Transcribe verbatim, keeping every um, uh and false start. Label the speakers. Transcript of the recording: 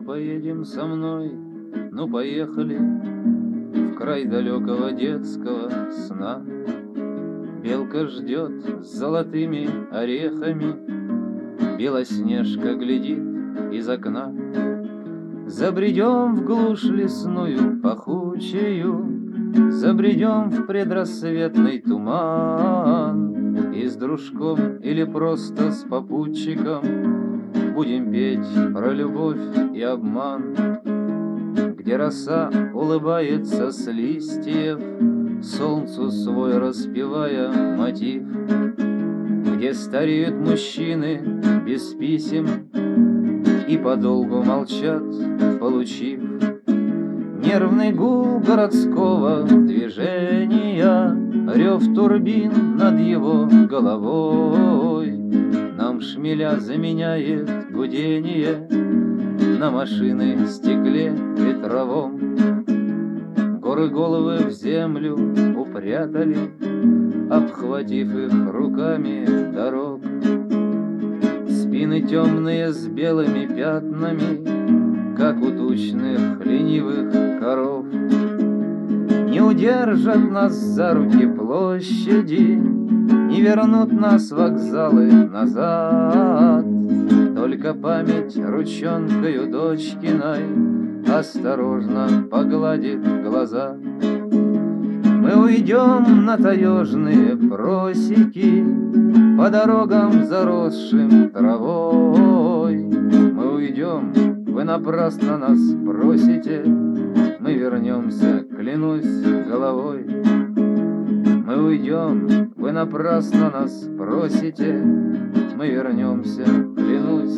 Speaker 1: поедем со мной, ну поехали в край далекого детского сна. Белка ждет с золотыми орехами, Белоснежка глядит из окна. Забредем в глушь лесную пахучую, Забредем в предрассветный туман, И с дружком или просто с попутчиком Будем петь про любовь и обман. Где роса улыбается с листьев, Солнцу свой распевая мотив, Где стареют мужчины без писем И подолгу молчат, получив нервный гул городского движения, Рев турбин над его головой. Нам шмеля заменяет гудение На машины стекле ветровом. Горы головы в землю упрятали, Обхватив их руками дорог. Спины темные с белыми пятнами, Как у тучных ленивых коров. Не удержат нас за руки площади, Не вернут нас вокзалы назад. Только память ручонкою дочкиной Осторожно погладит глаза. Мы уйдем на таежные просеки, По дорогам, заросшим травой. Мы уйдем, вы напрасно нас просите, Мы вернемся, клянусь головой. Мы уйдем, вы напрасно нас просите, Мы вернемся, клянусь